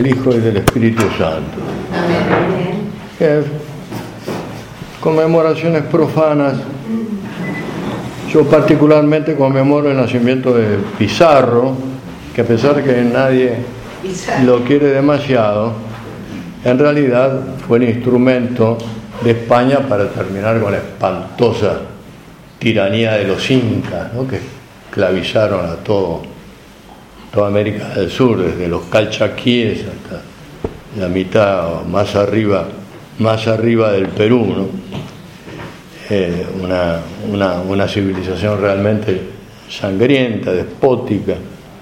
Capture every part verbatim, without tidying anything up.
del Hijo y del Espíritu Santo. Amén. Eh, conmemoraciones profanas. Yo particularmente conmemoro el nacimiento de Pizarro, que a pesar de que nadie lo quiere demasiado, en realidad fue el instrumento de España para terminar con la espantosa tiranía de los incas, ¿no?, que esclavizaron a todo, toda América del Sur, desde los calchaquíes hasta la mitad o más arriba, más arriba del Perú, ¿no? Eh, una, una, una civilización realmente sangrienta, despótica.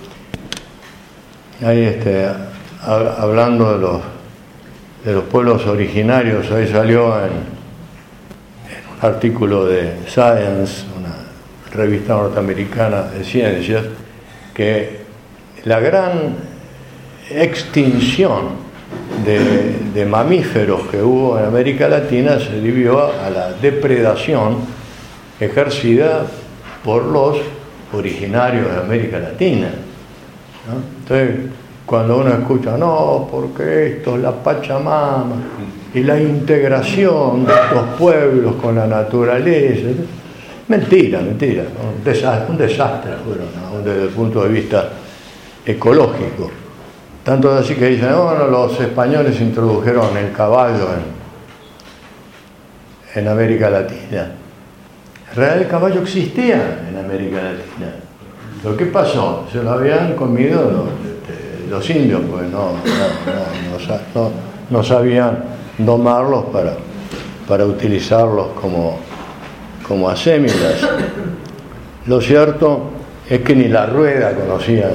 Ahí este, hablando de los de los pueblos originarios, ahí salió en, en un artículo de Science, una revista norteamericana de ciencias, que la gran extinción de, de mamíferos que hubo en América Latina se debió a la depredación ejercida por los originarios de América Latina, ¿no? Entonces, cuando uno escucha, no, porque esto es la Pachamama y la integración de los pueblos con la naturaleza, mentira, mentira, un desastre, un desastre bueno, ¿no?, desde el punto de vista ecológico. Tanto así que dicen, bueno, los españoles introdujeron el caballo en, en América Latina. En realidad el caballo existía en América Latina. ¿Pero qué pasó? Se lo habían comido los, los indios, pues no, no, no, no, no sabían domarlos para, para utilizarlos como, como asémilas. Lo cierto es que ni la rueda conocían.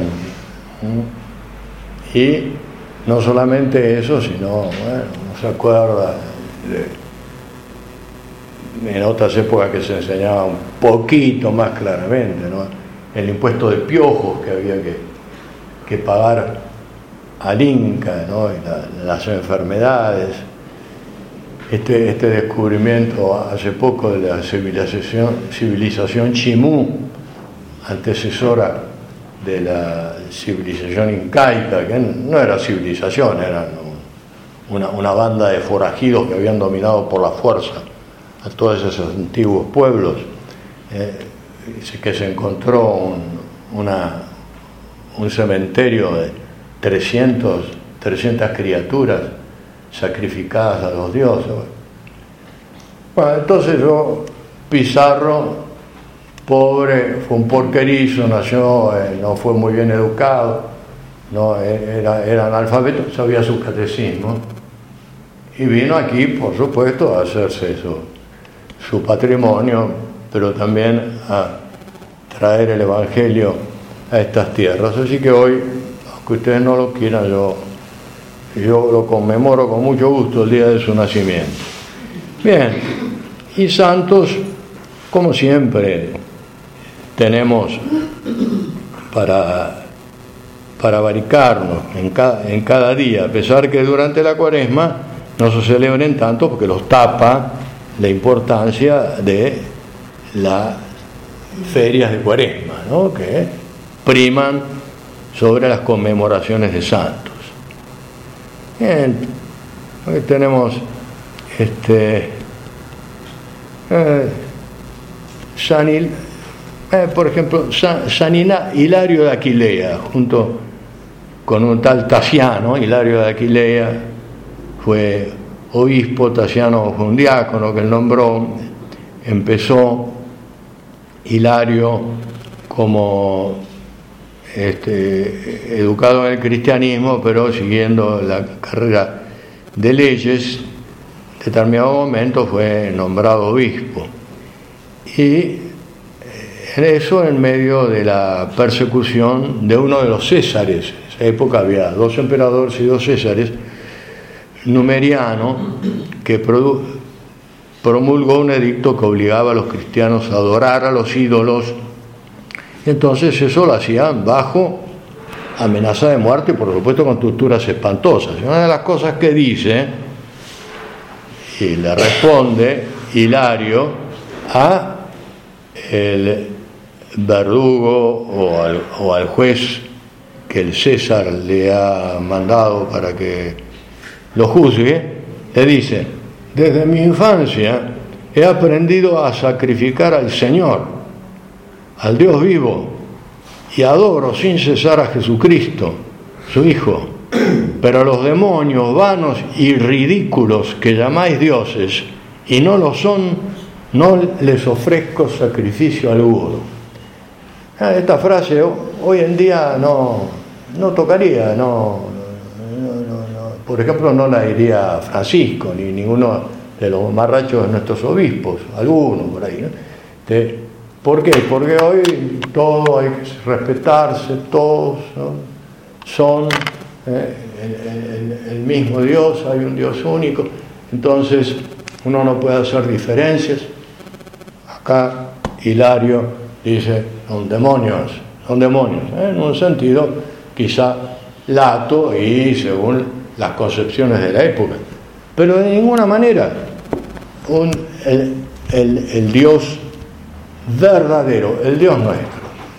Y no solamente eso, sino, bueno, no se acuerda de, en otras épocas que se enseñaba un poquito más claramente, ¿no?, el impuesto de piojos que había que, que pagar al Inca, ¿no?, y la, las enfermedades. Este, este descubrimiento hace poco de la civilización, civilización Chimú, antecesora de la civilización incaica, que no era civilización, eran una, una banda de forajidos que habían dominado por la fuerza a todos esos antiguos pueblos, eh, que se encontró un, una, un cementerio de trescientas criaturas sacrificadas a los dioses. Bueno, entonces yo, Pizarro, pobre, fue un porquerizo, nació, eh, no fue muy bien educado, no, era, era analfabeto, sabía su catecismo, y vino aquí, por supuesto, a hacerse su, su patrimonio, pero también a traer el Evangelio a estas tierras. Así que hoy, aunque ustedes no lo quieran, yo, yo lo conmemoro con mucho gusto el día de su nacimiento. Bien, y santos, como siempre, tenemos para, para abaricarnos en cada, en cada día, a pesar que durante la Cuaresma no se celebren tanto porque los tapa la importancia de las ferias de Cuaresma, ¿no?, que priman sobre las conmemoraciones de santos. Bien, hoy tenemos este eh, San Il, eh, por ejemplo San, San Hilario de Aquilea, junto con un tal Tasiano. Hilario de Aquilea fue obispo, Tasiano fue un diácono que él nombró. Empezó Hilario como este, educado en el cristianismo, pero siguiendo la carrera de leyes. En determinado momento fue nombrado obispo, y en eso en medio de la persecución de uno de los césares. En esa época había dos emperadores y dos césares. Numeriano, que produ- promulgó un edicto que obligaba a los cristianos a adorar a los ídolos, y entonces eso lo hacían bajo amenaza de muerte y por supuesto con torturas espantosas. Y una de las cosas que dice, y le responde Hilario a el verdugo o al, o al juez que el César le ha mandado para que lo juzgue, le dice: desde mi infancia he aprendido a sacrificar al Señor, al Dios vivo, y adoro sin cesar a Jesucristo, su Hijo. Pero a los demonios vanos y ridículos que llamáis dioses y no lo son, no les ofrezco sacrificio alguno. Esta frase hoy en día no, no tocaría, no, no, no, no, por ejemplo, no la diría Francisco ni ninguno de los marrachos de nuestros obispos, algunos por ahí, ¿no? De, ¿Por qué? Porque hoy todo hay que respetarse, todos, ¿no? Son eh, el, el, el mismo Dios, hay un Dios único, entonces uno no puede hacer diferencias. Acá Hilario dice: son demonios, son demonios, ¿eh? En un sentido quizá lato y según las concepciones de la época, pero de ninguna manera un, el, el, el Dios verdadero, el Dios nuestro.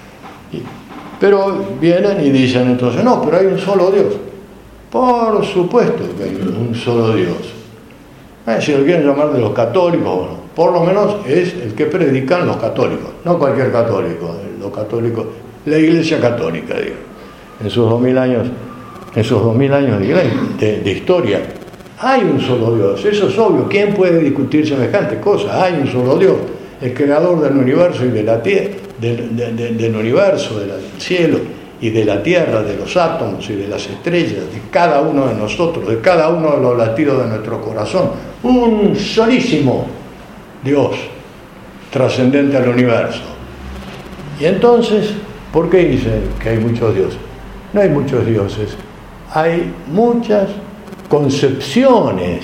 Pero vienen y dicen entonces: no, pero hay un solo Dios. Por supuesto que hay un solo Dios. Eh, si lo quieren llamar de los católicos, bueno, por lo menos es el que predican los católicos, no cualquier católico, los católicos, la Iglesia Católica, digo, en sus dos mil años, en sus dos mil años de, iglesia, de, de historia, hay un solo Dios. Eso es obvio. ¿Quién puede discutir semejante cosa? Hay un solo Dios, el creador del universo y de la tierra, del, de, de, del universo, del cielo y de la tierra, de los átomos y de las estrellas, de cada uno de nosotros, de cada uno de los latidos de nuestro corazón. Un solísimo Dios trascendente al universo. Y entonces, ¿por qué dicen que hay muchos dioses? No hay muchos dioses, hay muchas concepciones,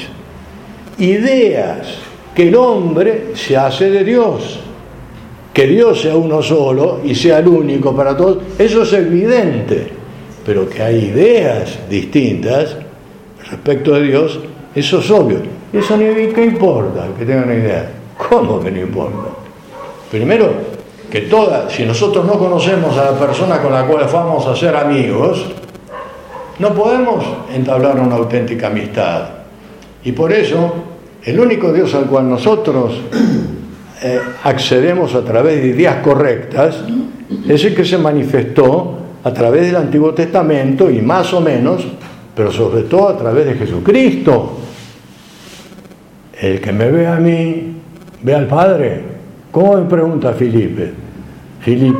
ideas que el hombre se hace de Dios. Que Dios sea uno solo y sea el único para todos, eso es evidente, pero que hay ideas distintas respecto de Dios, eso es obvio. Eso ni qué importa, que tengan una idea. ¿Cómo que no importa? Primero, que toda, si nosotros no conocemos a la persona con la cual vamos a ser amigos, no podemos entablar una auténtica amistad. Y por eso, el único Dios al cual nosotros eh, accedemos a través de ideas correctas es el que se manifestó a través del Antiguo Testamento y más o menos, pero sobre todo a través de Jesucristo. El que me ve a mí, ve al Padre. ¿Cómo me pregunta Felipe? Felipe,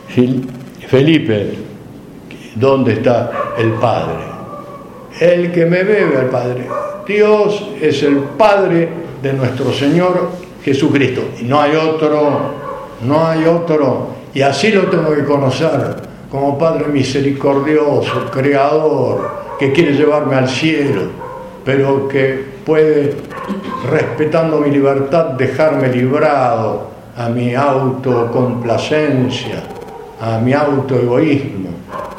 Felipe, ¿dónde está el Padre? El que me ve, ve al Padre. Dios es el Padre de nuestro Señor Jesucristo. Y no hay otro, no hay otro. Y así lo tengo que conocer, como Padre misericordioso, creador, que quiere llevarme al cielo, pero que puede, respetando mi libertad, dejarme librado a mi autocomplacencia, a mi autoegoísmo,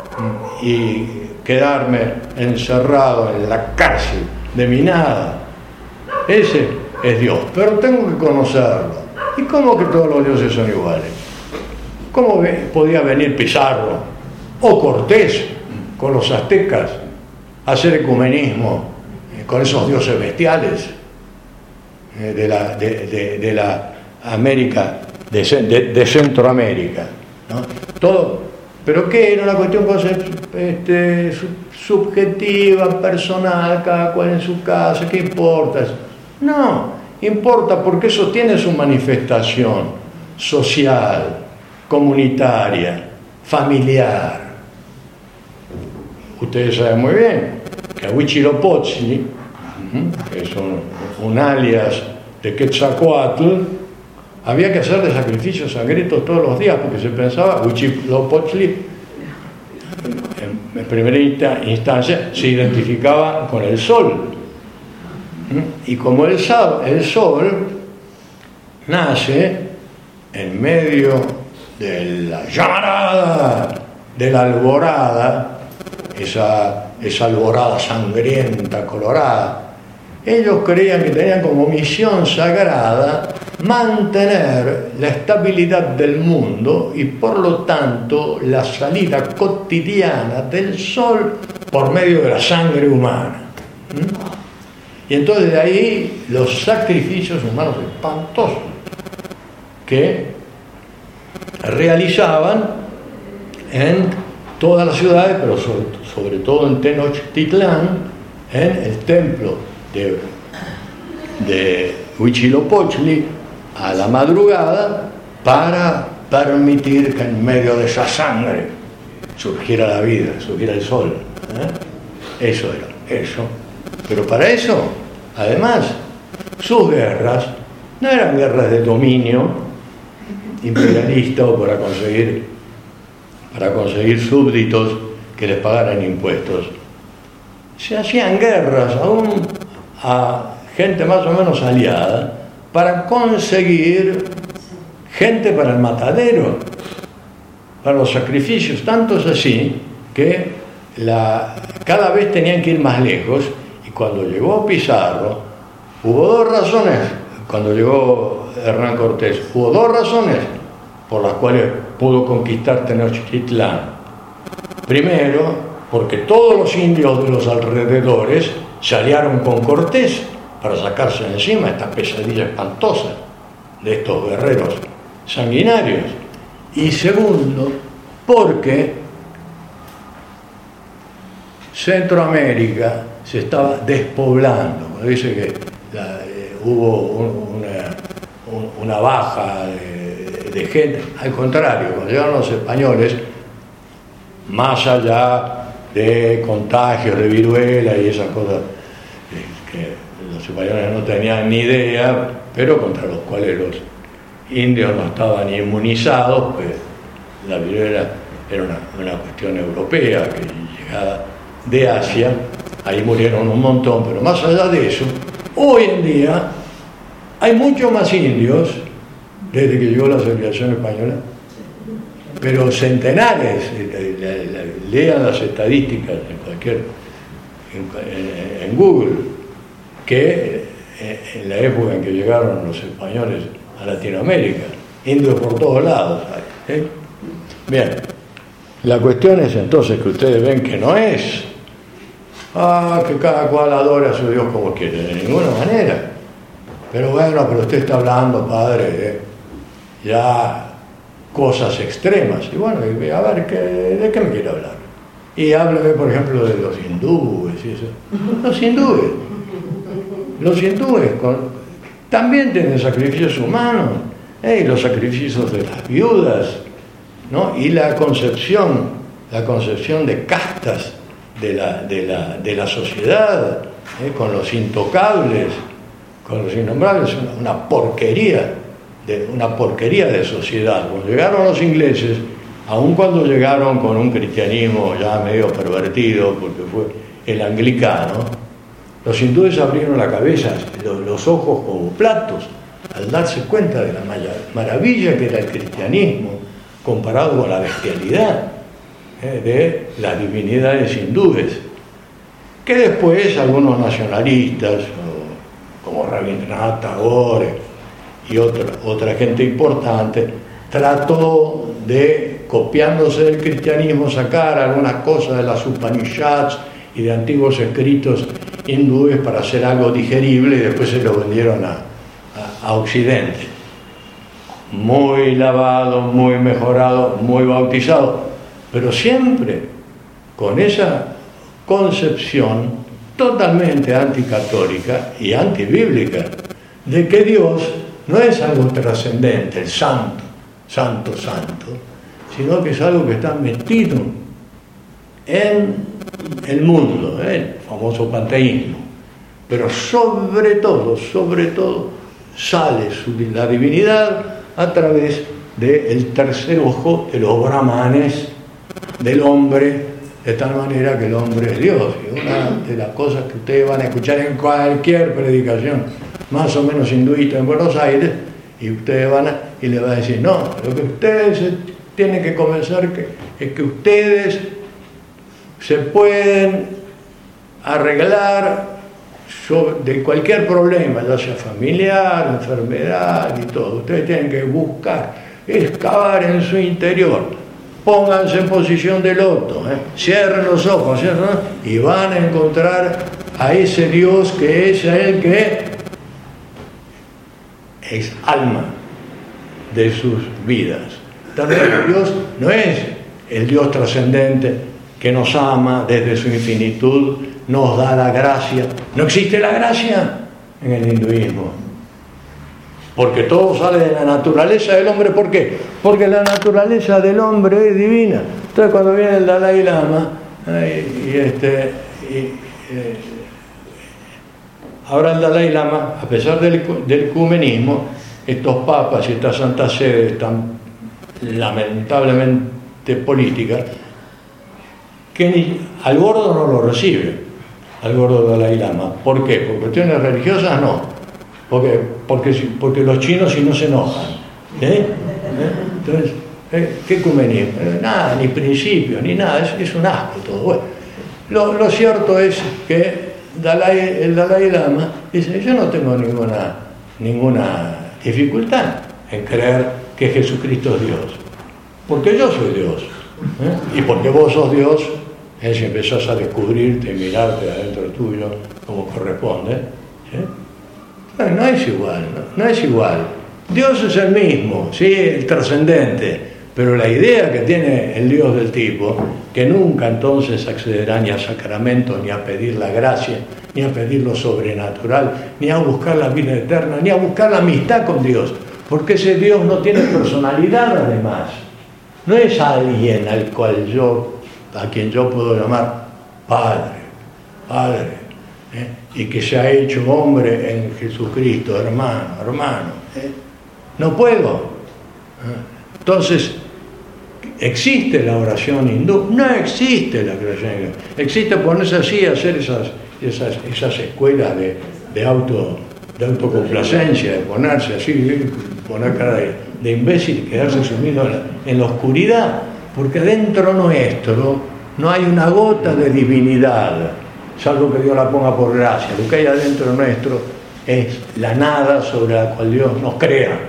y quedarme encerrado en la cárcel de mi nada. Ese es Dios, pero tengo que conocerlo. ¿Y cómo que todos los dioses son iguales? ¿Cómo podía venir Pizarro o Cortés con los aztecas a hacer ecumenismo con esos dioses bestiales de la, de, de, de la América, de, de, de Centroamérica, ¿no? Todo, pero ¿qué? Era una cuestión este, subjetiva, personal, cada cual en su casa, ¿qué importa? No, importa porque eso tiene su manifestación social, comunitaria, familiar. Ustedes saben muy bien que a Huitzilopochtli, que es un, un alias de Quetzalcóatl, había que hacerle sacrificios sangrientos todos los días porque se pensaba, Huitzilopochtli en, en primera instancia se identificaba con el sol, y como el sol, el sol nace en medio de la llamarada de la alborada, esa, esa alborada sangrienta, colorada, ellos creían que tenían como misión sagrada mantener la estabilidad del mundo y por lo tanto la salida cotidiana del sol por medio de la sangre humana. ¿Mm? Y entonces de ahí los sacrificios humanos espantosos que realizaban en todas las ciudades, pero sobre, sobre todo en Tenochtitlán, en el templo de, de Huitzilopochtli, a la madrugada, para permitir que en medio de esa sangre surgiera la vida, surgiera el sol. ¿eh? Eso era, eso. Pero para eso, además, sus guerras no eran guerras de dominio imperialista o para conseguir, para conseguir súbditos que les pagaran impuestos. Se hacían guerras aún a gente más o menos aliada para conseguir gente para el matadero, para los sacrificios. Tanto es así que la, cada vez tenían que ir más lejos, y cuando llegó Pizarro hubo dos razones. Cuando llegó Hernán Cortés hubo dos razones por las cuales pudo conquistar Tenochtitlán. Primero, porque todos los indios de los alrededores se aliaron con Cortés para sacarse de encima esta pesadilla espantosa de estos guerreros sanguinarios. Y segundo, porque Centroamérica se estaba despoblando. Cuando dice que la, eh, hubo un, una, un, una baja de, de gente, al contrario, cuando llegaron los españoles, más allá de contagios de viruela y esas cosas eh, que los españoles no tenían ni idea, pero contra los cuales los indios no estaban inmunizados, pues la viruela era una, una cuestión europea que llegada de Asia, ahí murieron un montón, pero más allá de eso, hoy en día hay muchos más indios desde que llegó la civilización española, pero centenares. Lean las estadísticas en cualquier en, en, en Google, que en la época en que llegaron los españoles a Latinoamérica, indios por todos lados. ¿eh? Bien, la cuestión es entonces que ustedes ven que no es ah, que cada cual adora a su Dios como quiere, de ninguna manera. Pero bueno, pero usted está hablando, padre, ¿eh? ya cosas extremas. Y bueno, a ver, ¿qué, ¿de qué me quiere hablar? Y hábleme, por ejemplo, de los hindúes y eso. Los hindúes. Los hindúes con, también tienen sacrificios humanos, ¿eh? Y los sacrificios de las viudas, ¿no? Y la concepción, la concepción de castas de la, de la, de la sociedad, ¿eh? Con los intocables, con los innombrables, una, una porquería, de, una porquería de sociedad. Cuando llegaron los ingleses, aun cuando llegaron con un cristianismo ya medio pervertido, porque fue el anglicano, los hindúes abrieron la cabeza, los, los ojos como platos, al darse cuenta de la maravilla que era el cristianismo comparado con la bestialidad eh, de las divinidades hindúes, que después algunos nacionalistas, como Rabindranath Tagore y otra, otra gente importante, trató de, copiándose del cristianismo, sacar algunas cosas de las Upanishads y de antiguos escritos hindúes para hacer algo digerible, y después se lo vendieron a, a, a Occidente. Muy lavado, muy mejorado, muy bautizado, pero siempre con esa concepción totalmente anticatólica y antibíblica de que Dios no es algo trascendente, el santo, santo, santo, sino que es algo que está metido en el mundo, ¿eh? El famoso panteísmo, pero sobre todo, sobre todo sale su, la divinidad a través del tercer ojo de los brahmanes del hombre, de tal manera que el hombre es Dios. Y una de las cosas que ustedes van a escuchar en cualquier predicación más o menos hinduista en Buenos Aires, y ustedes van a, y le van a decir, no, lo que ustedes tienen que convencer que, es que ustedes se pueden arreglar de cualquier problema, ya sea familiar, enfermedad y todo, ustedes tienen que buscar, excavar en su interior, pónganse en posición de loto, ¿eh? Cierren los ojos, cierren los ojos, y van a encontrar a ese Dios que es el que es alma de sus vidas. También Dios no es el Dios trascendente que nos ama desde su infinitud, nos da la gracia. No existe la gracia en el hinduismo, porque todo sale de la naturaleza del hombre. ¿Por qué? Porque la naturaleza del hombre es divina. Entonces cuando viene el Dalai Lama y, y este y, eh, ahora el Dalai Lama, a pesar del, del ecumenismo, estos papas y estas santas sedes tan lamentablemente políticas, que ni, al gordo no lo recibe, al gordo Dalai Lama. ¿Por qué? Por cuestiones religiosas no, porque, porque, porque los chinos si no se enojan, ¿eh? ¿Eh? Entonces, ¿eh? ¿qué ecumenismo? Nada, ni principio, ni nada, es, es un asco todo. Bueno, lo, lo cierto es que Dalai, el Dalai Lama dice: yo no tengo ninguna, ninguna dificultad en creer que Jesucristo es Dios, porque yo soy Dios, ¿eh? Y porque vos sos Dios, ¿eh? Si empezás a descubrirte y mirarte adentro tuyo como corresponde, ¿eh? no, no es igual, no, no es igual. Dios es el mismo, ¿sí? El trascendente, pero la idea que tiene el Dios del tipo, que nunca entonces accederá ni a sacramentos, ni a pedir la gracia, ni a pedir lo sobrenatural, ni a buscar la vida eterna, ni a buscar la amistad con Dios, porque ese Dios no tiene personalidad además. No es alguien al cual yo, a quien yo puedo llamar Padre, Padre, ¿eh? Y que se ha hecho hombre en Jesucristo, hermano, hermano. ¿eh? No puedo. ¿eh? Entonces, ¿existe la oración hindú? No existe la oración hindú. Existe ponerse así a hacer esas, esas, esas escuelas de, de, auto, de autocomplacencia, de ponerse así, poner cara de, de imbécil y quedarse sumido en la, en la oscuridad, porque dentro nuestro no hay una gota de divinidad, salvo que Dios la ponga por gracia. Lo que hay adentro nuestro es la nada sobre la cual Dios nos crea.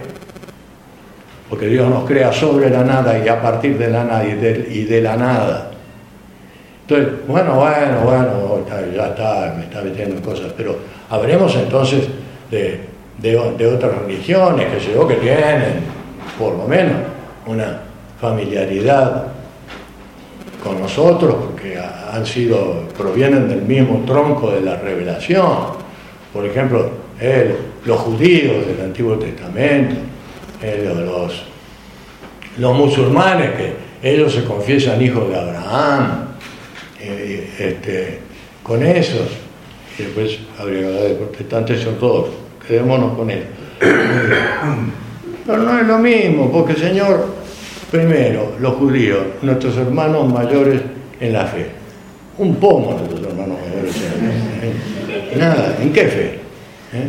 Porque Dios nos crea sobre la nada y a partir de la nada y de, y de la nada. Entonces, bueno, bueno, bueno, ya está, me está metiendo en cosas, pero hablemos entonces de, de, de otras religiones, que sé yo, que tienen, por lo menos, una familiaridad con nosotros, porque han sido, provienen del mismo tronco de la revelación. Por ejemplo, el, los judíos del Antiguo Testamento, Eh, los, los musulmanes, que ellos se confiesan hijos de Abraham, eh, este, con esos, y después habría que hablar de protestantes y ortodoxos, quedémonos con ellos. Pero no es lo mismo, porque Señor, primero, los judíos, nuestros hermanos mayores en la fe, un pomo nuestros hermanos mayores en la fe, ¿eh? Nada, ¿en qué fe? ¿Eh?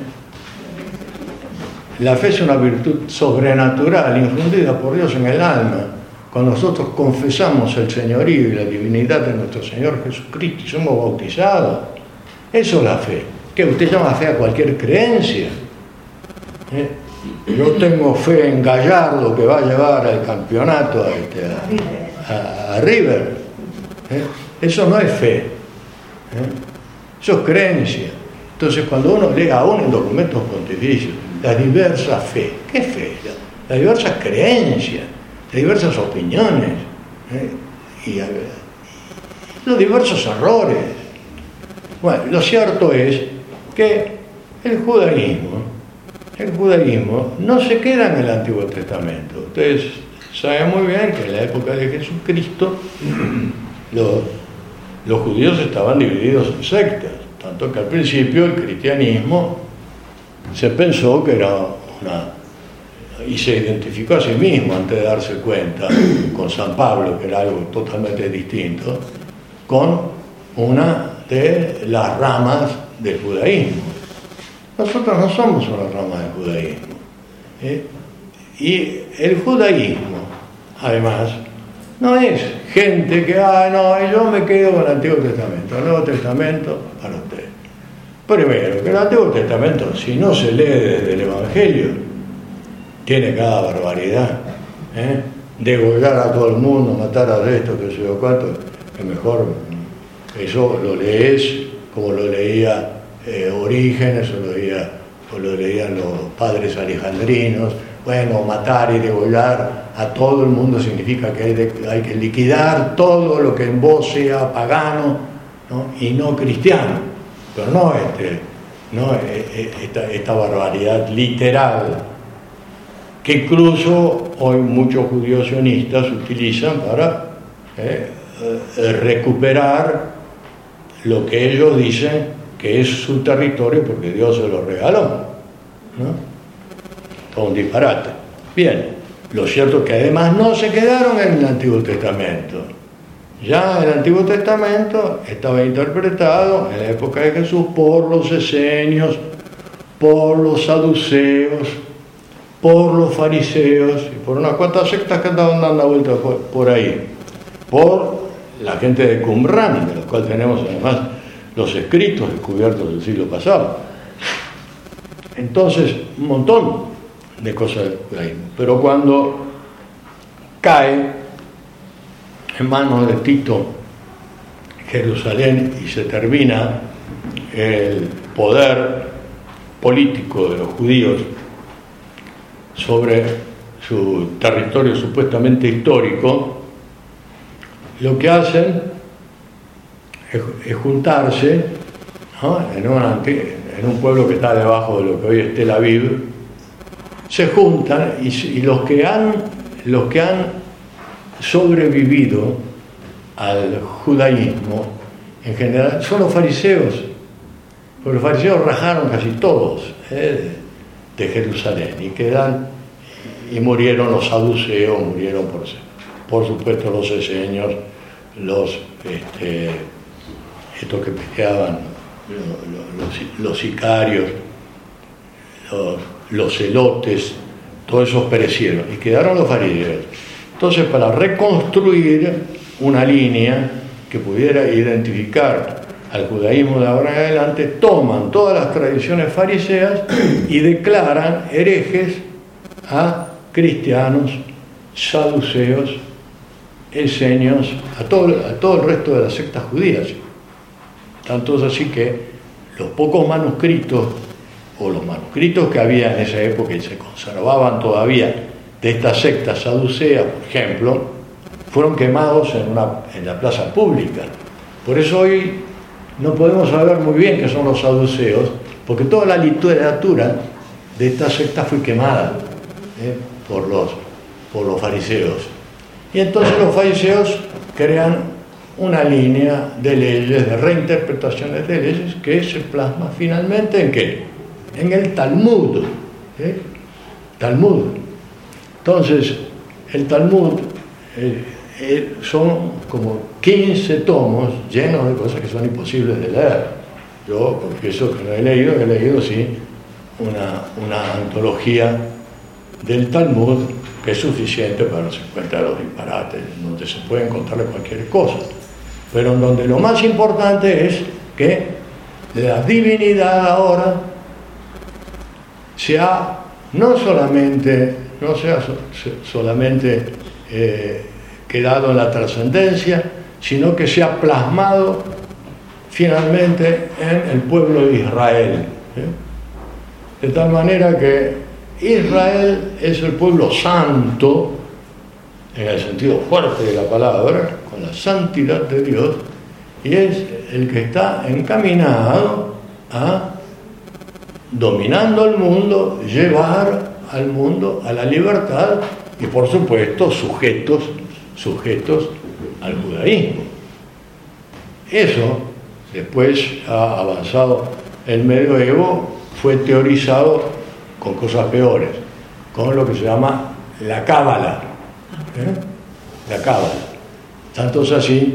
La fe es una virtud sobrenatural, infundida por Dios en el alma. Cuando nosotros confesamos el señorío y la divinidad de nuestro Señor Jesucristo y somos bautizados, eso es la fe. ¿Qué usted llama fe a cualquier creencia? ¿Eh? Yo tengo fe en Gallardo, que va a llevar al campeonato a, este, a, a, a River. ¿Eh? Eso no es fe. ¿Eh? Eso es creencia. Entonces, cuando uno lee aún en documentos pontificios las diversas fe, ¿qué fe? Las diversas creencias, las diversas opiniones, ¿eh? y, y los diversos errores. Bueno, lo cierto es que el judaísmo, el judaísmo no se queda en el Antiguo Testamento. Ustedes saben muy bien que en la época de Jesucristo los, los judíos estaban divididos en sectas. Tanto que al principio el cristianismo se pensó que era una... y se identificó a sí mismo antes de darse cuenta, con San Pablo, que era algo totalmente distinto, con una de las ramas del judaísmo. Nosotros no somos una rama del judaísmo. ¿eh? Y el judaísmo, además, no es gente que, ah, no, yo me quedo con el Antiguo Testamento, el Nuevo Testamento para usted. Primero, que el Antiguo Testamento, si no se lee desde el Evangelio, tiene cada barbaridad. ¿eh? Degollar a todo el mundo, matar a esto, que sé yo cuánto, es mejor. Eso lo lees como lo leía eh, Orígenes, o lo, leía, o lo leían los padres alejandrinos. Bueno, matar y degollar a todo el mundo significa que hay, de, hay que liquidar todo lo que en vos sea pagano, ¿no? Y no cristiano, pero no, este, no esta, esta barbaridad literal que incluso hoy muchos judíos sionistas utilizan para eh, eh, recuperar lo que ellos dicen que es su territorio porque Dios se lo regaló, ¿no? Todo un disparate. Bien, lo cierto es que además no se quedaron en el Antiguo Testamento. Ya el Antiguo Testamento estaba interpretado en la época de Jesús por los esenios, por los saduceos, por los fariseos y por unas cuantas sectas que andaban dando vueltas por, por ahí, por la gente de Qumran, de los cuales tenemos además los escritos descubiertos del siglo pasado. Entonces, un montón de cosas del judaísmo. Pero cuando cae en manos de Tito Jerusalén y se termina el poder político de los judíos sobre su territorio supuestamente histórico, lo que hacen es, es juntarse, ¿no? en, una, en un pueblo que está debajo de lo que hoy es Tel Aviv. Se juntan y, y los que han los que han sobrevivido al judaísmo en general son los fariseos, porque los fariseos rajaron casi todos eh, de Jerusalén y quedan y murieron los saduceos, murieron por, por supuesto los esenios, los este, estos que peleaban, los, los, los sicarios, los los celotes, todos esos perecieron y quedaron los fariseos. Entonces, para reconstruir una línea que pudiera identificar al judaísmo de ahora en adelante, toman todas las tradiciones fariseas y declaran herejes a cristianos, saduceos, esenios, a todo, a todo el resto de las sectas judías. Tanto es así que los pocos manuscritos o los manuscritos que había en esa época y se conservaban todavía de estas sectas saduceas, por ejemplo, fueron quemados en, una, en la plaza pública. Por eso hoy no podemos saber muy bien qué son los saduceos, porque toda la literatura de estas sectas fue quemada ¿eh? por, los, por los fariseos. Y entonces los fariseos crean una línea de leyes, de reinterpretaciones de leyes, que se plasma finalmente ¿en qué? En el Talmud. ¿eh? Talmud. Entonces, el Talmud eh, eh, son como quince tomos llenos de cosas que son imposibles de leer. Yo confieso que no he leído, he leído sí una, una antología del Talmud que es suficiente para darse cuenta de los disparates, donde se puede encontrar cualquier cosa, pero en donde lo más importante es que la divinidad ahora se ha no solamente, no se ha so, solamente eh, quedado en la trascendencia, sino que se ha plasmado finalmente en el pueblo de Israel. ¿eh? De tal manera que Israel es el pueblo santo, en el sentido fuerte de la palabra, con la santidad de Dios, y es el que está encaminado a, dominando el mundo, llevar al mundo a la libertad y, por supuesto, sujetos, sujetos al judaísmo. Eso, después ha avanzado el medioevo, fue teorizado con cosas peores, con lo que se llama la cábala. ¿eh? La cábala. Tanto es así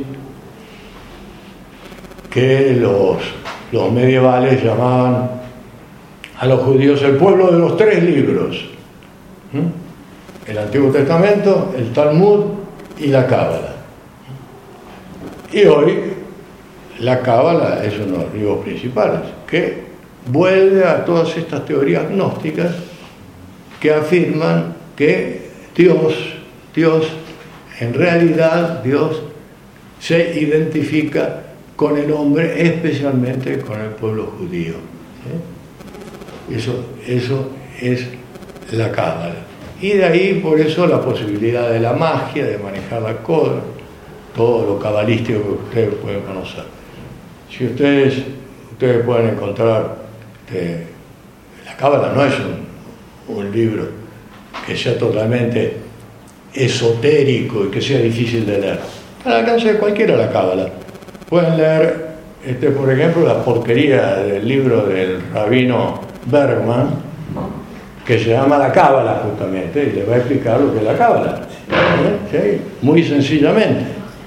que los, los medievales llamaban a los judíos el pueblo de los tres libros, ¿Mm? el Antiguo Testamento, el Talmud y la Cábala. Y hoy la Cábala es uno de los libros principales, que vuelve a todas estas teorías gnósticas que afirman que Dios, Dios, en realidad Dios se identifica con el hombre, especialmente con el pueblo judío. ¿Sí? Eso, eso es la Cábala. Y de ahí, por eso, la posibilidad de la magia, de manejar la coda, todo lo cabalístico que ustedes pueden conocer. Si ustedes, ustedes pueden encontrar, eh, la Cábala no es un, un libro que sea totalmente esotérico y que sea difícil de leer. Al alcance de cualquiera la Cábala. Pueden leer, este, por ejemplo, la porquería del libro del rabino Bergman, que se llama La Cábala justamente, y le va a explicar lo que es la Cábala. ¿Sí? Muy sencillamente.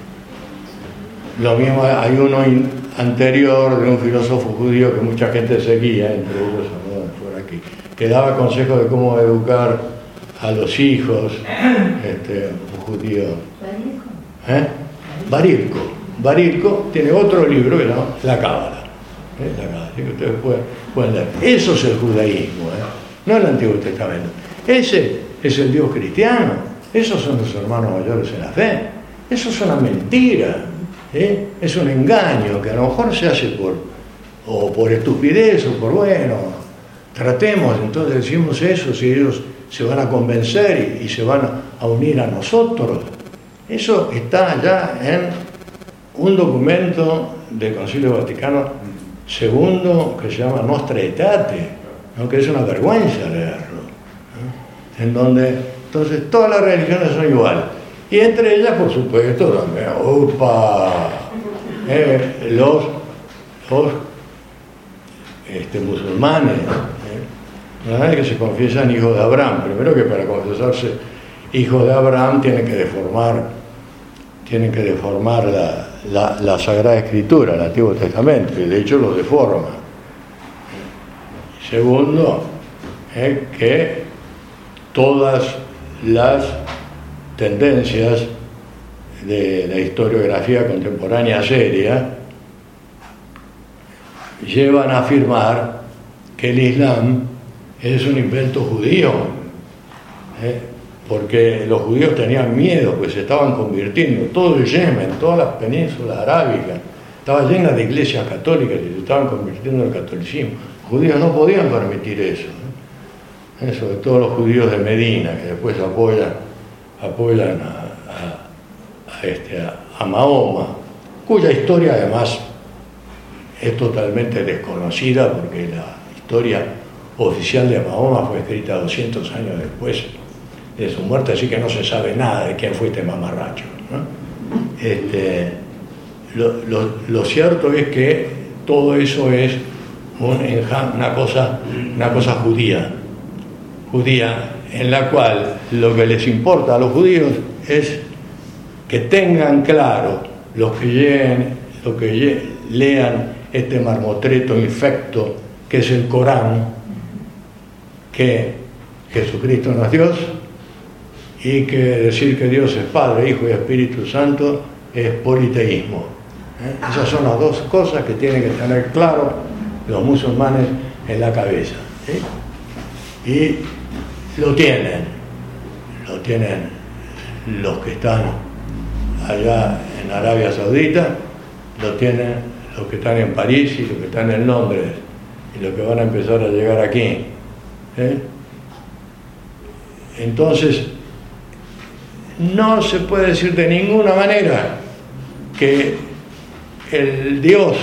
Lo mismo, hay uno in, anterior de un filósofo judío que mucha gente seguía, entre ellos por aquí, que daba consejos de cómo educar a los hijos, este, un judío. ¿Eh? Barilco. Barilco tiene otro libro que se llama La Cábala. ¿Eh? La Cábala, así que ustedes pueden, pueden leer. Eso es el judaísmo, ¿eh? No el Antiguo Testamento. Ese es el Dios cristiano. Esos son los hermanos mayores en la fe. Eso es una mentira. ¿Eh? Es un engaño que a lo mejor se hace por, o por estupidez o por, bueno, tratemos, entonces decimos eso, si ellos se van a convencer y, y se van a, a unir a nosotros. Eso está ya en un documento del Concilio Vaticano segundo que se llama Nostra Aetate, ¿no? Que es una vergüenza leerlo, ¿no? En donde entonces todas las religiones son iguales. Y entre ellas, por supuesto, también, ¡opa! Eh, los los este, musulmanes, ¿eh? ¿verdad? Que se confiesan hijos de Abraham. Primero que para confesarse hijos de Abraham tienen que deformar, tienen que deformar la, la, la Sagrada Escritura, el Antiguo Testamento, y de hecho lo deforma. Segundo, eh, que todas las tendencias de la historiografía contemporánea seria llevan a afirmar que el Islam es un invento judío, ¿eh? Porque los judíos tenían miedo, pues se estaban convirtiendo, todo el Yemen, todas las penínsulas arábicas, estaba llena de iglesias católicas y se estaban convirtiendo al catolicismo. Los judíos no podían permitir eso, ¿no? Eso de todos los judíos de Medina, que después apoyan apoyan a, a, a, este, a, a Mahoma, cuya historia además es totalmente desconocida porque la historia oficial de Mahoma fue escrita doscientos años después de su muerte, así que no se sabe nada de quién fue este mamarracho, ¿no? Este, lo, lo, lo cierto es que todo eso es un, una, cosa, una cosa judía, judía, en la cual lo que les importa a los judíos es que tengan claro los que lleguen, los que lean este marmotreto infecto que es el Corán, que Jesucristo no es Dios y que decir que Dios es Padre, Hijo y Espíritu Santo es politeísmo. ¿Eh? Esas son las dos cosas que tienen que tener claro los musulmanes en la cabeza. ¿Sí? Y lo tienen, lo tienen los que están allá en Arabia Saudita, lo tienen los que están en París y los que están en Londres y los que van a empezar a llegar aquí. ¿Eh? Entonces, no se puede decir de ninguna manera que el Dios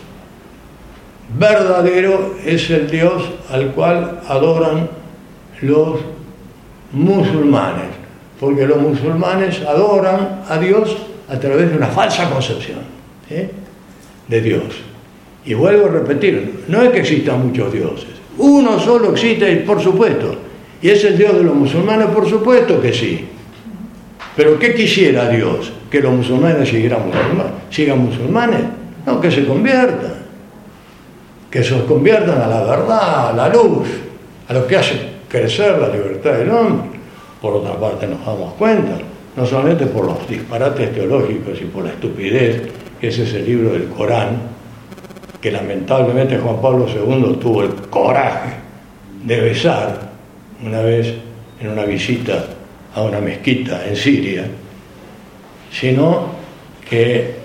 verdadero es el Dios al cual adoran los musulmanes, porque los musulmanes adoran a Dios a través de una falsa concepción, ¿eh? de Dios. Y vuelvo a repetir, no es que existan muchos dioses, uno solo existe, por supuesto, y es el Dios de los musulmanes, por supuesto que sí. Pero ¿qué quisiera Dios? ¿Que los musulmanes siguieran musulmanes? ¿Sigan musulmanes? No, que se conviertan, que se conviertan a la verdad, a la luz, a lo que hace crecer la libertad del hombre. Por otra parte nos damos cuenta, no solamente por los disparates teológicos y por la estupidez que ese es el libro del Corán, que lamentablemente Juan Pablo segundo tuvo el coraje de besar una vez en una visita a una mezquita en Siria, sino que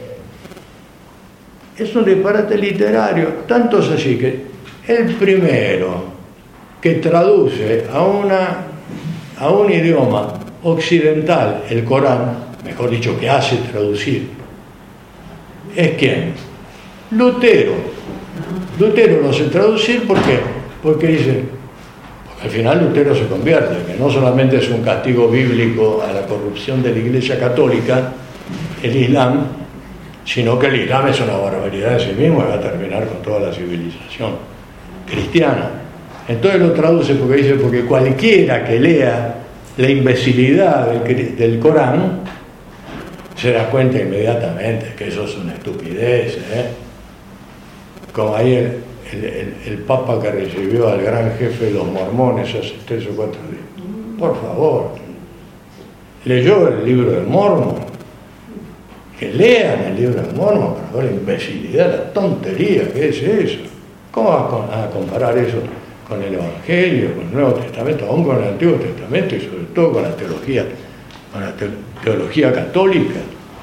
es un disparate literario, tanto es así que el primero que traduce a, una, a un idioma occidental el Corán, mejor dicho, que hace traducir, ¿es quién? Lutero. Lutero lo hace traducir porque, porque dice, porque al final Lutero se convierte, que no solamente es un castigo bíblico a la corrupción de la Iglesia Católica, el Islam, sino que el Islam es una barbaridad de sí mismo y va a terminar con toda la civilización cristiana. Entonces lo traduce porque dice, porque cualquiera que lea la imbecilidad del, del Corán se da cuenta inmediatamente que eso es una estupidez, ¿eh? Como ahí el, el, el, el Papa que recibió al gran jefe de los mormones hace tres o cuatro días. Por favor, leyó el libro del Mormon. Que lean el libro del Mormon para ver la imbecilidad, la tontería que es eso. ¿Cómo vas a comparar eso con el Evangelio, con el Nuevo Testamento, aún con el Antiguo Testamento y sobre todo con la teología, con la te teología católica?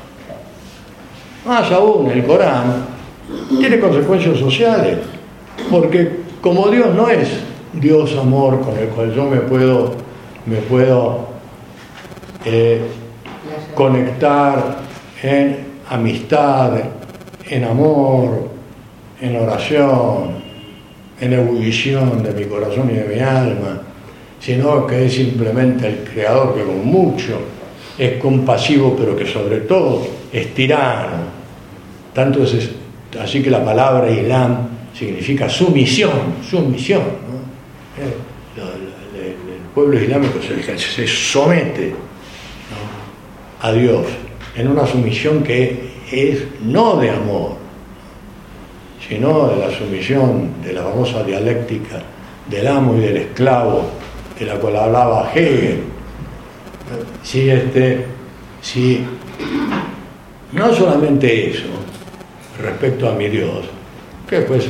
Más aún, el Corán tiene consecuencias sociales, porque como Dios no es Dios amor con el cual yo me puedo, me puedo eh, conectar en amistad, en amor, en oración, en ebullición de mi corazón y de mi alma, sino que es simplemente el Creador que con mucho es compasivo, pero que sobre todo es tirano. Tanto es así que la palabra Islam significa sumisión, sumisión, ¿no? El, el, el pueblo islámico se, se somete, ¿no?, a Dios en una sumisión que es no de amor, sino de la sumisión de la famosa dialéctica del amo y del esclavo, de la cual hablaba Hegel. Si, este, si no solamente eso, respecto a mi Dios, que pues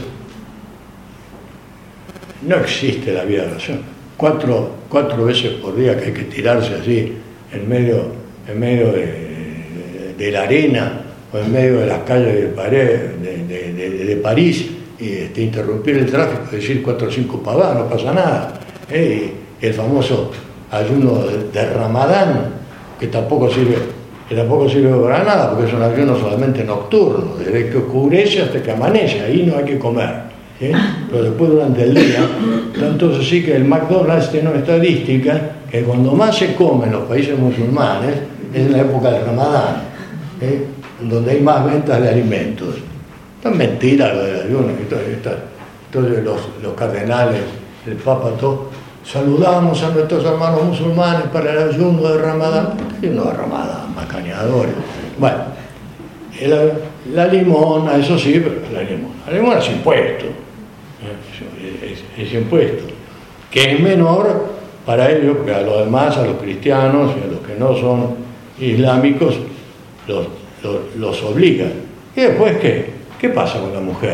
no existe la vida de oración. Cuatro, cuatro veces por día que hay que tirarse así en medio, en medio de de la arena o en medio de las calles de, pared, de, de, de, de París y este, interrumpir el tráfico, decir cuatro o cinco pavadas, no pasa nada, ¿eh? Y el famoso ayuno de, de Ramadán, que tampoco sirve que tampoco sirve para nada, porque es un ayuno solamente nocturno, desde que oscurece hasta que amanece, ahí no hay que comer, ¿sí? Pero después durante el día, tanto es así que el McDonald's tiene una estadística que cuando más se come en los países musulmanes es en la época del Ramadán, ¿eh?, donde hay más ventas de alimentos. Esto es mentira lo del ayuno. Entonces los, los cardenales, el Papa, todo, saludamos a nuestros hermanos musulmanes para el ayuno de Ramadán. ¿Qué ayuno de Ramadán? Macaneadores. Bueno, el, la limona, eso sí, pero la limona. La limona es impuesto. ¿eh? Es, es impuesto. Que es menor para ellos que a los demás, a los cristianos y a los que no son islámicos, Los, los, los obligan. ¿Y después qué? ¿Qué pasa con la mujer?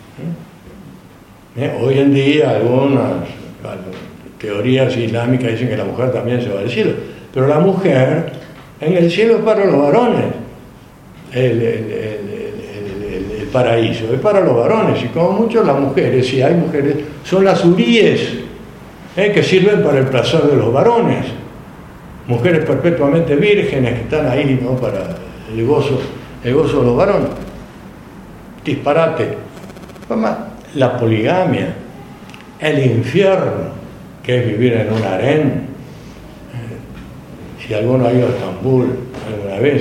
¿Eh? Hoy en día algunas teorías islámicas dicen que la mujer también se va al cielo, pero la mujer en el cielo es para los varones, el, el, el, el, el, el paraíso es para los varones, y como mucho las mujeres, si hay mujeres, son las huríes, ¿eh?, que sirven para el placer de los varones, mujeres perpetuamente vírgenes que están ahí, ¿no?, para el gozo, el gozo de los varones. Disparate. La poligamia, el infierno, que es vivir en un harén. Si alguno ha ido a Estambul alguna vez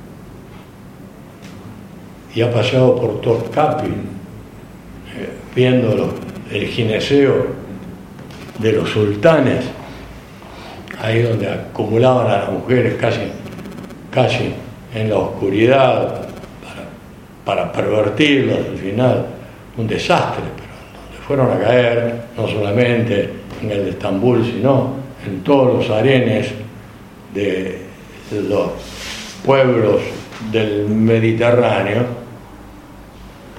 y ha pasado por Topkapi, eh, viendo los, el gineceo de los sultanes, ahí donde acumulaban a las mujeres casi, casi en la oscuridad para, para pervertirlas, al final un desastre, pero donde fueron a caer no solamente en el de Estambul, sino en todos los harenes de los pueblos del Mediterráneo,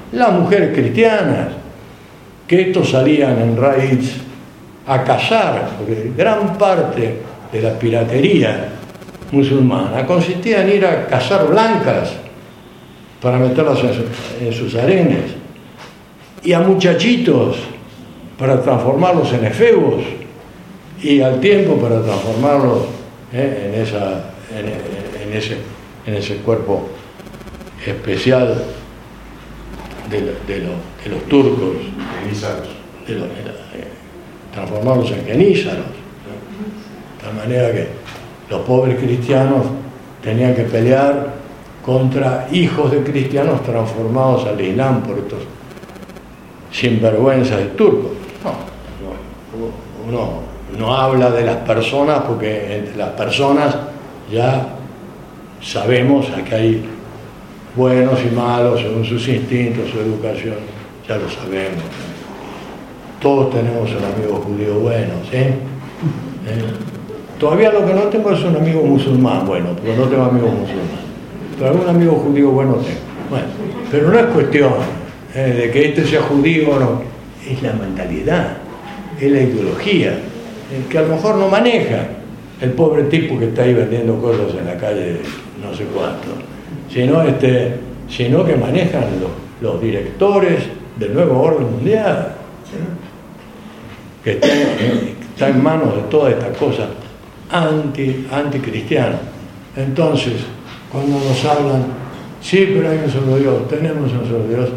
las mujeres cristianas, que estos salían en raids a cazar, porque gran parte de la piratería musulmana consistía en ir a cazar blancas para meterlas en, su, en sus harenes, y a muchachitos para transformarlos en efebos, y al tiempo para transformarlos eh, en, esa, en, en, ese, en ese cuerpo especial de, de, lo, de los turcos, de los, de la, eh, transformarlos en genízaros, de tal manera que los pobres cristianos tenían que pelear contra hijos de cristianos transformados al Islam por estos sinvergüenzas de turcos. No, uno no habla de las personas, porque entre las personas ya sabemos que hay buenos y malos según sus instintos, su educación, ya lo sabemos. Todos tenemos un amigo judío bueno, ¿sí? ¿Eh? Todavía lo que no tengo es un amigo musulmán bueno, porque no tengo amigos musulmanes. Pero algún amigo judío bueno tengo. Bueno, pero no es cuestión eh, de que este sea judío o no. Es la mentalidad, es la ideología, el que a lo mejor no maneja el pobre tipo que está ahí vendiendo cosas en la calle no sé cuánto, sino, este, sino que manejan los, los directores del nuevo orden mundial, que está, eh, está en manos de todas estas cosas anti, anticristianas. Entonces, cuando nos hablan, sí, pero hay un solo Dios, tenemos un solo Dios,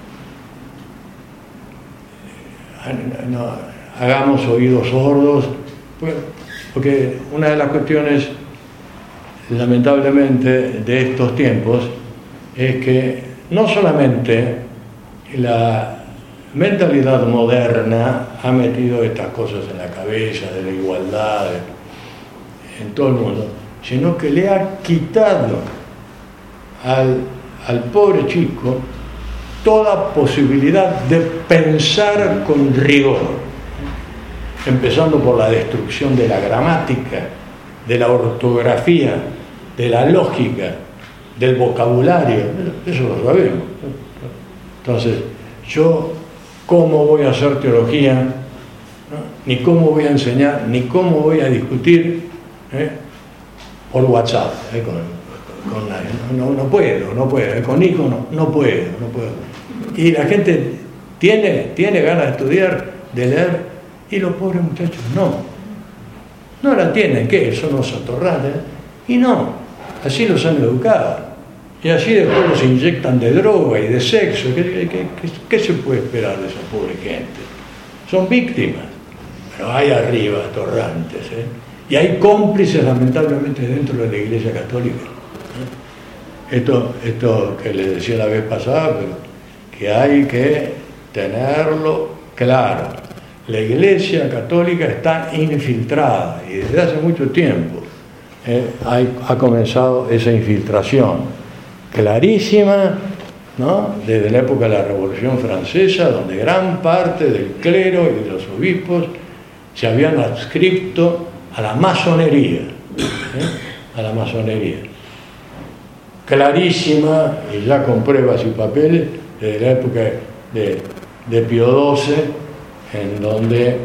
no, hagamos oídos sordos, porque una de las cuestiones, lamentablemente, de estos tiempos es que no solamente la mentalidad moderna ha metido estas cosas en la cabeza, de la igualdad en todo el mundo, sino que le ha quitado al, al pobre chico toda posibilidad de pensar con rigor, empezando por la destrucción de la gramática, de la ortografía, de la lógica, del vocabulario. Eso lo sabemos. Entonces, yo cómo voy a hacer teología, ¿no? Ni cómo voy a enseñar, ni cómo voy a discutir ¿eh? por WhatsApp ¿eh? con, con nadie. No, no, no puedo, no puedo, con hijos no, no puedo, no puedo. Y la gente tiene, tiene ganas de estudiar, de leer, y los pobres muchachos no. No la tienen, ¿qué? Son los atorrales. Y no, así los han educado. Y así después los inyectan de droga y de sexo. ¿Qué, qué, qué, qué se puede esperar de esa pobre gente? Son víctimas. Pero hay arriba atorrantes, ¿eh? Y hay cómplices, lamentablemente, dentro de la Iglesia Católica. ¿Eh? Esto, esto que les decía la vez pasada, pero que hay que tenerlo claro. La Iglesia Católica está infiltrada y desde hace mucho tiempo eh, hay, ha comenzado esa infiltración clarísima, ¿no? Desde la época de la Revolución Francesa, donde gran parte del clero y de los obispos se habían adscrito a la masonería, ¿eh? a la masonería. Clarísima, y ya con pruebas y papeles, desde la época de, de Pío doce, en donde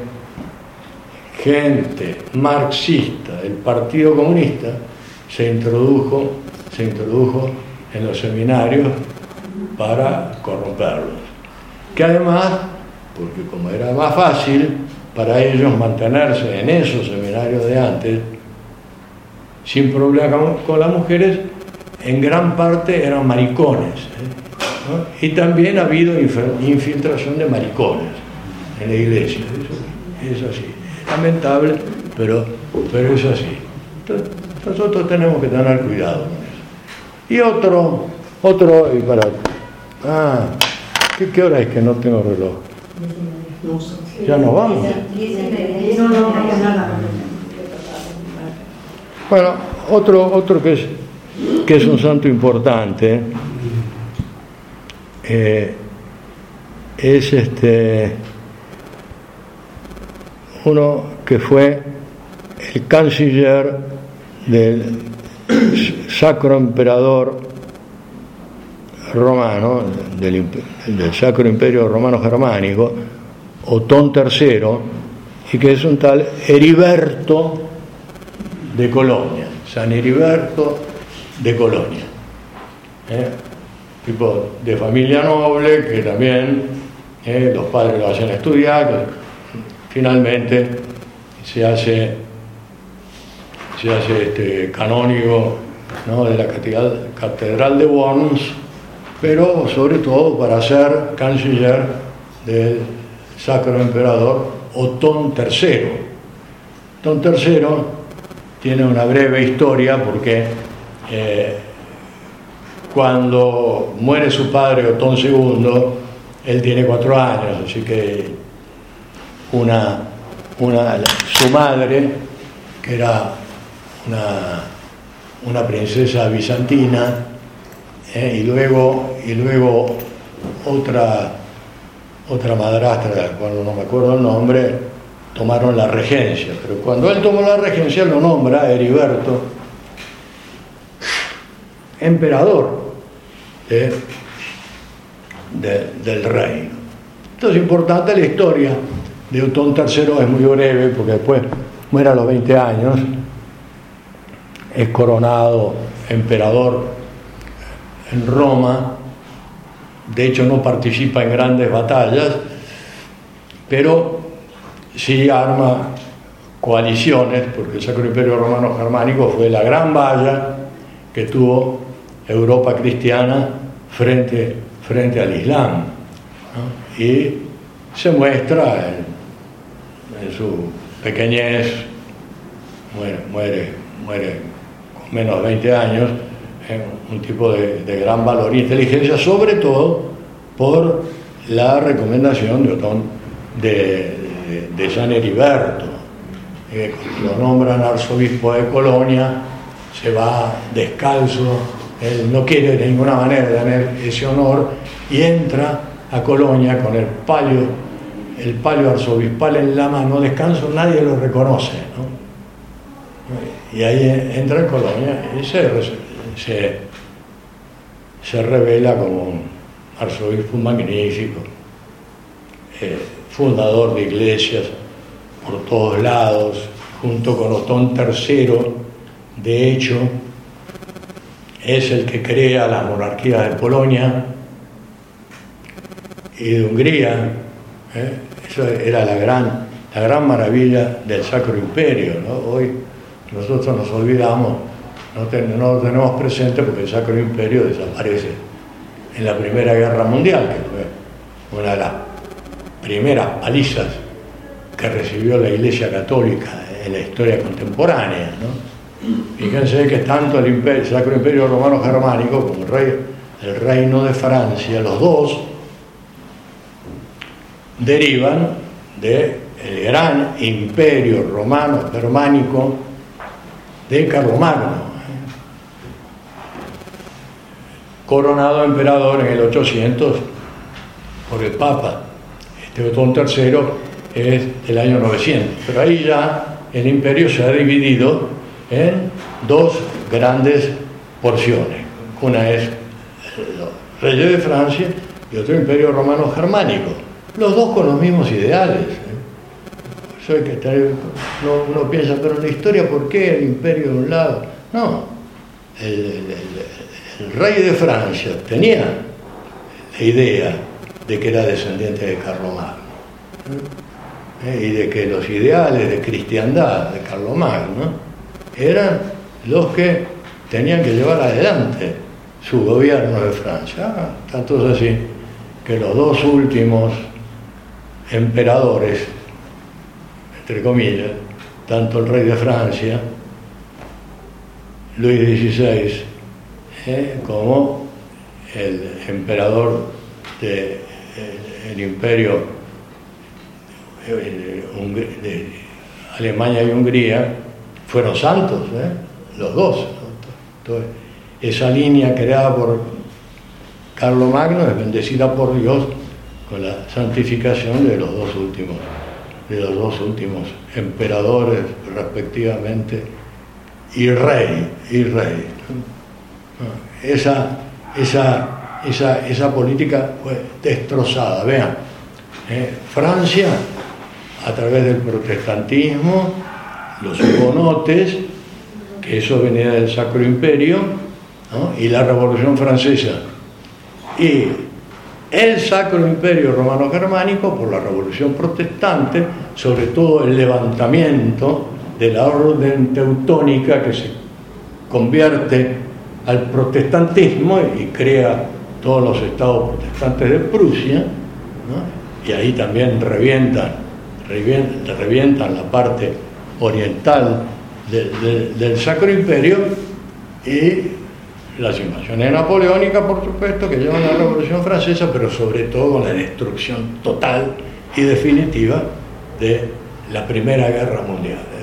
gente marxista del Partido Comunista se introdujo, se introdujo en los seminarios para corromperlos. Que además, porque como era más fácil para ellos mantenerse en esos seminarios de antes, sin problema con, con las mujeres, en gran parte eran maricones, ¿eh? ¿no? Y también ha habido infiltración de maricones en la iglesia. Eso es así. Lamentable, pero, pero es así. Entonces, nosotros tenemos que tener cuidado con eso. Y otro, otro, y para... Ah, ¿qué, qué hora es que no tengo reloj? ¿Ya nos vamos? Bueno, otro, otro que es, que es un santo importante, eh, es este uno que fue el canciller del Sacro Emperador romano, del, del Sacro Imperio Romano Germánico, Otón tercero, y que es un tal Heriberto de Colonia, San Heriberto de Colonia, ¿eh? Tipo de familia noble, que también eh, los padres lo hacen estudiar, finalmente se hace, se hace este, canónigo, ¿no?, de la catedral, catedral de Worms, pero sobre todo para ser canciller del Sacro Emperador Otón tercero. Otón tercero tiene una breve historia porque eh, cuando muere su padre Otón segundo, él tiene cuatro años, así que una, una, su madre, que era una, una princesa bizantina, eh, y luego, y luego otra, otra madrastra, de la cual no me acuerdo el nombre, tomaron la regencia. Pero cuando él tomó la regencia, lo nombra Heriberto emperador de, de, del reino. Entonces, importante la historia de Otón tercero, es muy breve porque después muere a los veinte años, es coronado emperador en Roma, de hecho no participa en grandes batallas, pero sí arma coaliciones, porque el Sacro Imperio Romano Germánico fue la gran valla que tuvo Europa cristiana frente, frente al Islam, ¿no? Y se muestra en, en su pequeñez, muere, muere, muere con menos de veinte años, eh, un tipo de, de gran valor e inteligencia, sobre todo por la recomendación de Otón de, de, de San Heriberto, eh, lo nombran arzobispo de Colonia, se va descalzo, él no quiere de ninguna manera tener ese honor y entra a Colonia con el palio, el palio arzobispal en la mano, descanso, nadie lo reconoce, ¿no? Y ahí entra en Colonia y se, se, se revela como un arzobispo magnífico, eh, fundador de iglesias por todos lados, junto con Otón tercero, de hecho, es el que crea la monarquía de Polonia y de Hungría, ¿eh? Eso era la gran, la gran maravilla del Sacro Imperio, ¿no? Hoy nosotros nos olvidamos, no, ten, no lo tenemos presente porque el Sacro Imperio desaparece en la Primera Guerra Mundial, que fue una de las primeras palizas que recibió la Iglesia Católica en la historia contemporánea, ¿no? Fíjense que tanto el, imperio, el Sacro Imperio Romano Germánico como el, rey, el Reino de Francia, los dos derivan del gran imperio romano germánico de Carlomagno, coronado emperador en el ochocientos por el Papa. Este Otón tercero es del año novecientos, pero ahí ya el imperio se ha dividido en dos grandes porciones. Una es los reyes de Francia y otro imperio romano germánico, los dos con los mismos ideales. Eso hay que tener, uno, uno piensa, pero en la historia, ¿por qué el imperio de un lado? No, el, el, el, el rey de Francia tenía la idea de que era descendiente de Carlomagno, ¿eh? Y de que los ideales de cristiandad de Carlomagno eran los que tenían que llevar adelante su gobierno de Francia. Ah, tanto es así que los dos últimos emperadores, entre comillas, tanto el rey de Francia, Luis dieciséis, eh, como el emperador del de, imperio de, de Alemania y Hungría, fueron santos, ¿eh? Los dos. Entonces, esa línea creada por Carlomagno es bendecida por Dios con la santificación de los dos últimos, de los dos últimos emperadores, respectivamente, y rey, y rey. Esa, esa esa, esa política fue destrozada. Vean, eh, Francia, a través del protestantismo, los hugonotes, que eso venía del Sacro Imperio, ¿no? Y la Revolución Francesa, y el Sacro Imperio Romano-Germánico por la Revolución Protestante, sobre todo el levantamiento de la orden teutónica que se convierte al protestantismo y crea todos los estados protestantes de Prusia, ¿no? Y ahí también revientan, revientan, revientan la parte oriental de, de, del Sacro Imperio, y las invasiones napoleónicas, por supuesto, que llevan a la Revolución Francesa, pero sobre todo la destrucción total y definitiva de la Primera Guerra Mundial. ¿eh?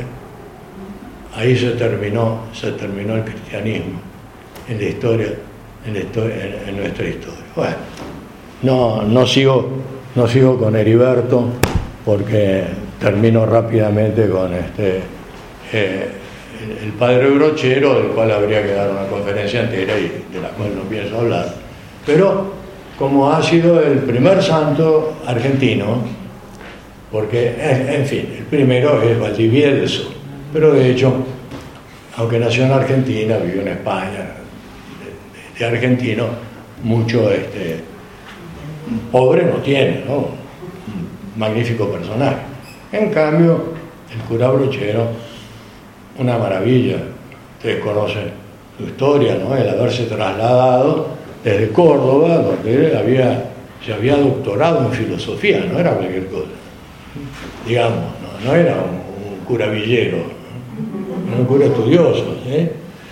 Ahí se terminó, se terminó el cristianismo en la historia, en, la historia, en, en nuestra historia. Bueno, no, no sigo, no sigo con Heriberto, porque termino rápidamente con este eh, el, el padre Brochero, del cual habría que dar una conferencia entera y de la cual no pienso hablar, pero como ha sido el primer santo argentino, porque en, en fin, el primero es Valdivieso, pero de hecho, aunque nació en Argentina, vivió en España, de, de argentino, mucho este, pobre no tiene, ¿no? Un magnífico personaje. En cambio, el cura Brochero, una maravilla. Ustedes conocen su historia, ¿no? El haberse trasladado desde Córdoba, donde él había, se había doctorado en filosofía, no era cualquier cosa. Digamos, no, no era un, un cura villero, ¿no? Era un cura estudioso, ¿eh?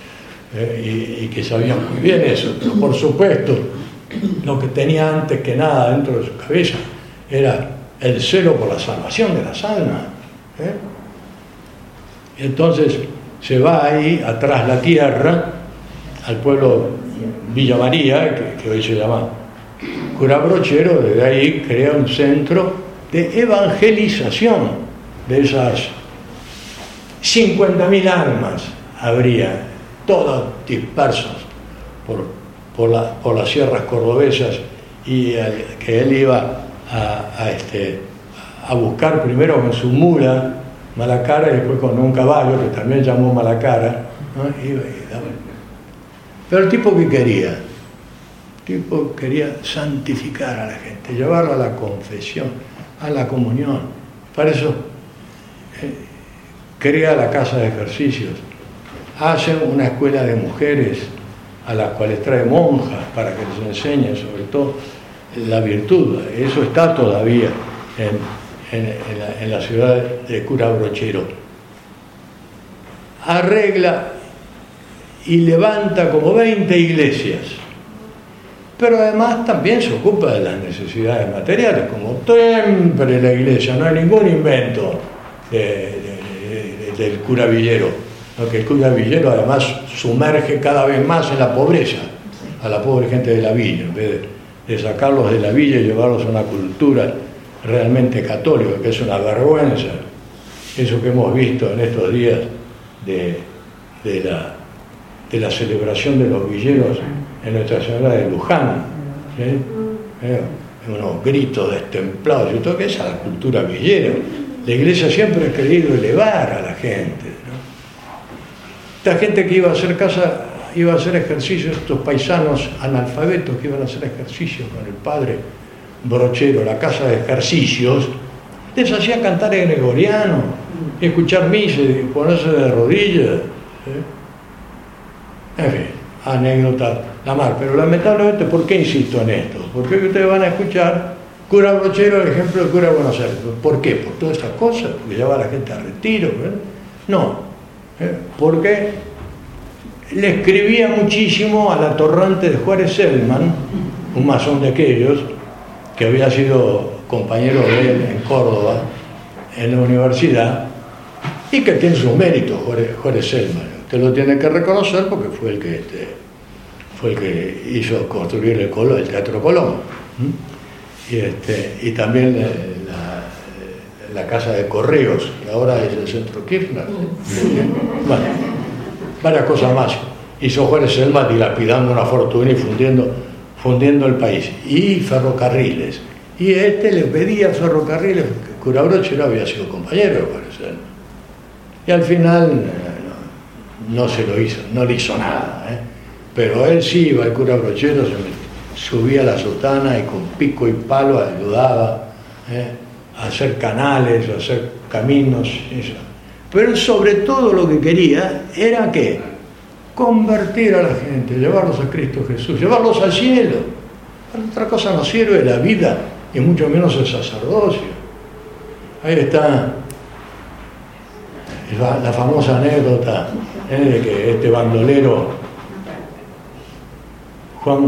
Eh, y, y que sabía muy bien eso. Pero por supuesto, lo que tenía antes que nada dentro de su cabeza era el celo por la salvación de las almas. ¿eh? Entonces se va ahí atrás la tierra, al pueblo Villa María, que, que hoy se llama Cura Brochero. Desde ahí crea un centro de evangelización de esas cincuenta mil almas, habría, todas dispersas por, por, la, por las sierras cordobesas, y al, que él iba a, a, este, a buscar primero con su mula Malacara y después con un caballo que también llamó Malacara, ¿no? Iba y daba. Pero el tipo que quería, el tipo quería santificar a la gente, llevarla a la confesión, a la comunión. Para eso eh, crea la casa de ejercicios, hace una escuela de mujeres a las cuales trae monjas para que les enseñen sobre todo la virtud. Eso está todavía en En, en, la, en la ciudad de Cura Brochero. Arregla y levanta como veinte iglesias, pero además también se ocupa de las necesidades materiales, como siempre la iglesia. No hay ningún invento de, de, de, del cura villero, ¿no? Que el cura villero además sumerge cada vez más en la pobreza a la pobre gente de la villa, en vez de, de sacarlos de la villa y llevarlos a una cultura realmente católico, que es una vergüenza eso que hemos visto en estos días de, de, la, de la celebración de los villeros en Nuestra Señora de Luján, ¿sí? ¿Eh? Unos gritos destemplados y todo, que es a la cultura villera. La iglesia siempre ha querido elevar a la gente, ¿no? Esta gente que iba a hacer casa, iba a hacer ejercicios, estos paisanos analfabetos que iban a hacer ejercicios con el padre Brochero, la casa de ejercicios, les hacía cantar en gregoriano, escuchar misa y ponerse de rodillas. ¿sí? En fin, anécdota la mar. Pero lamentablemente, ¿por qué insisto en esto? Porque ustedes van a escuchar cura Brochero, el ejemplo del cura de Buenos Aires. ¿Por qué? ¿Por todas estas cosas? ¿Porque lleva a la gente a retiro? ¿eh? No, ¿eh? porque le escribía muchísimo a la torrante de Juárez Selman, un masón de aquellos, que había sido compañero de él en Córdoba, en la universidad, y que tiene sus méritos, Juárez Selman. Usted lo tiene que reconocer porque fue el que, este, fue el que hizo construir el, Colón, el Teatro Colón. ¿Mm? Y, este, y también la, la Casa de Correos, que ahora es el Centro Kirchner. Bueno, varias cosas más. Hizo Juárez Selman dilapidando una fortuna y fundiendo fundiendo el país, y ferrocarriles. Y este le pedía ferrocarriles, que cura Brochero había sido compañero, parece. Y al final no, no se lo hizo, no le hizo nada, ¿eh? Pero él sí iba, el cura Brochero, se subía a la sotana y con pico y palo ayudaba, ¿eh? a hacer canales, a hacer caminos, eso. Pero sobre todo lo que quería era ¿qué? Convertir a la gente, llevarlos a Cristo Jesús, llevarlos al cielo. Para otra cosa no sirve la vida, y mucho menos el sacerdocio. Ahí está la famosa anécdota, ¿eh? de que este bandolero, Juan,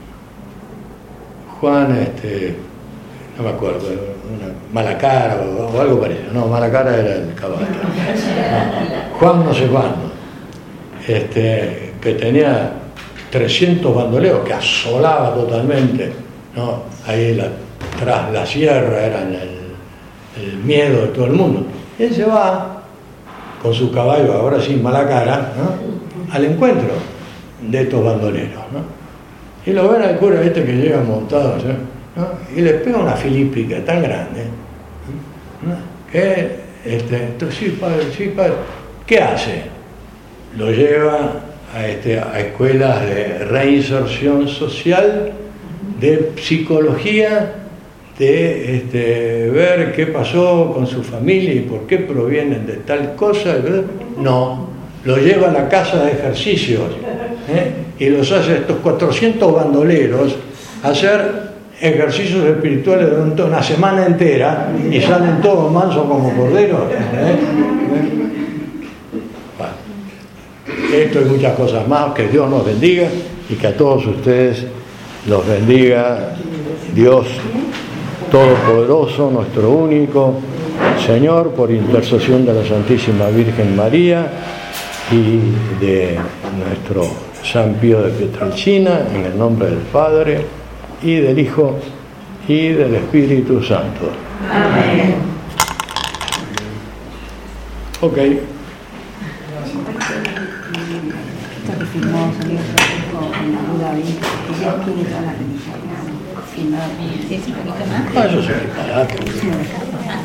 Juan, este, no me acuerdo, una Malacara o, o algo parecido, no, Malacara era el caballo, no, Juan no sé cuándo, este, que tenía trescientos bandoleros, que asolaba totalmente, ¿no? Ahí la, tras la sierra eran el, el miedo de todo el mundo. Y él se va con su caballo, ahora sí, Malacara, ¿no? Al encuentro de estos bandoleros, ¿no? Y lo ven al cura este que llega montado, ¿no? Y le pega una filípica tan grande, ¿no? Que, este, sí, padre, sí, padre, ¿qué hace? Lo lleva a, este, a escuelas de reinserción social, de psicología, de este, ver qué pasó con su familia y por qué provienen de tal cosa. No, lo lleva a la casa de ejercicios, ¿eh? Y los hace estos cuatrocientos bandoleros hacer ejercicios espirituales durante una semana entera y salen todos mansos como corderos, ¿eh? Bueno, esto y muchas cosas más, que Dios nos bendiga y que a todos ustedes los bendiga Dios Todopoderoso, nuestro único Señor, por intercesión de la Santísima Virgen María y de nuestro San Pío de Pietrelcina, en el nombre del Padre y del Hijo y del Espíritu Santo. Amén. Ok. Ah, eso es un disparate.